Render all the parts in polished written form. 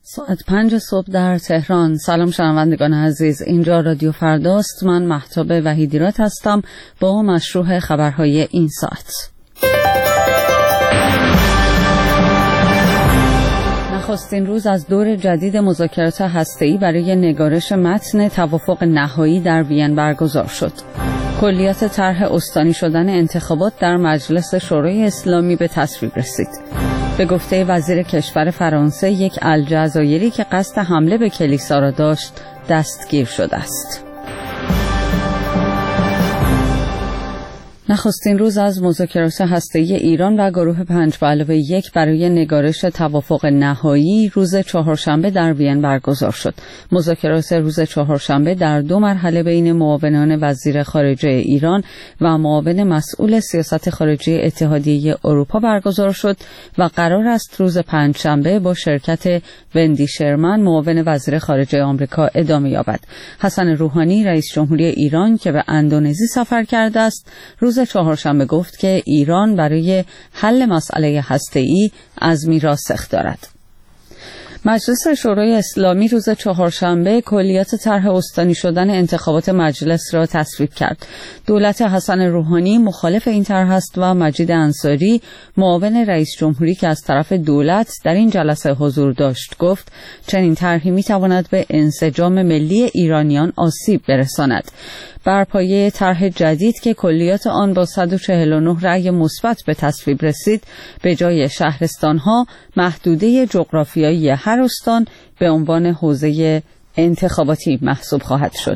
ساعت 5 صبح در تهران. سلام شنوندگان عزیز، اینجا رادیو فرداست. من مهتاب وحیدیرات هستم با مشروع خبرهای این ساعت. نخستین روز از دور جدید مذاکرات هسته‌ای برای نگارش متن توافق نهایی در وین برگزار شد. کلیات طرح استانی شدن انتخابات در مجلس شورای اسلامی به تصویب رسید. به گفته وزیر کشور فرانسه، یک الجزایری که قصد حمله به کلیسا را داشت دستگیر شده است. نخستین روز از مذاکرات هسته‌ای ایران و گروه 5+1 برای نگارش توافق نهایی روز چهارشنبه در وین برگزار شد. مذاکرات روز چهارشنبه در 2 مرحله بین معاونان وزیر خارجه ایران و معاون مسئول سیاست خارجی اتحادیه اروپا برگزار شد و قرار است روز پنجشنبه با شرکت وندی شرمن معاون وزیر خارجه آمریکا ادامه یابد. حسن روحانی رئیس جمهوری ایران که به اندونزی سفر کرده است، روز چهارشنبه گفت که ایران برای حل مسئله هسته‌ای عزمی راسخ دارد. مجلس شورای اسلامی روز چهارشنبه کلیات طرح استانی شدن انتخابات مجلس را تصویب کرد. دولت حسن روحانی مخالف این طرح است و مجید انصاری معاون رئیس جمهوری که از طرف دولت در این جلسه حضور داشت گفت چنین طرحی می‌تواند به انسجام ملی ایرانیان آسیب برساند. بر پایه طرح جدید که کلیات آن با 149 رأی مثبت به تصویب رسید، به جای شهرستان‌ها محدوده جغرافیایی هر استان به عنوان حوزه انتخاباتی محسوب خواهد شد.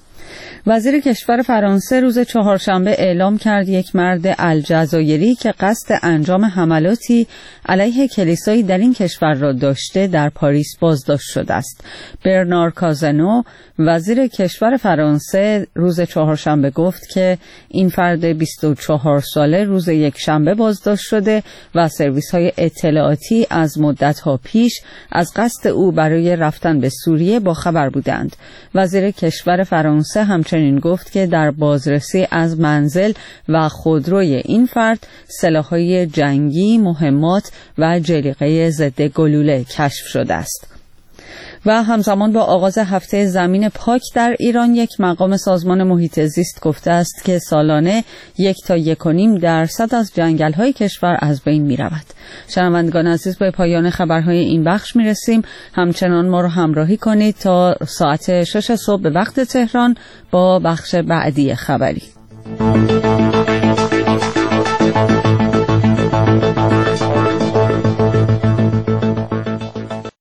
وزیر کشور فرانسه روز چهارشنبه اعلام کرد یک مرد الجزایری که قصد انجام حملاتی علیه کلیسایی در این کشور را داشته در پاریس بازداشت شده است. برنار کازنو وزیر کشور فرانسه روز چهارشنبه گفت که این فرد 24 ساله روز یکشنبه بازداشت شده و سرویس‌های اطلاعاتی از مدت‌ها پیش از قصد او برای رفتن به سوریه باخبر بودند. وزیر کشور فرانسه همچنین گفت که در بازرسی از منزل و خودروی این فرد سلاح‌های جنگی، مهمات و جلیقه ضد گلوله کشف شده است. و همزمان با آغاز هفته زمین پاک در ایران، یک مقام سازمان محیط زیست گفته است که سالانه 1 تا 1.5% از جنگل‌های کشور از بین می‌رود. شنوندگان عزیز، به پایان خبرهای این بخش می‌رسیم. همچنان ما رو همراهی کنید تا ساعت 6 صبح به وقت تهران با بخش بعدی خبری.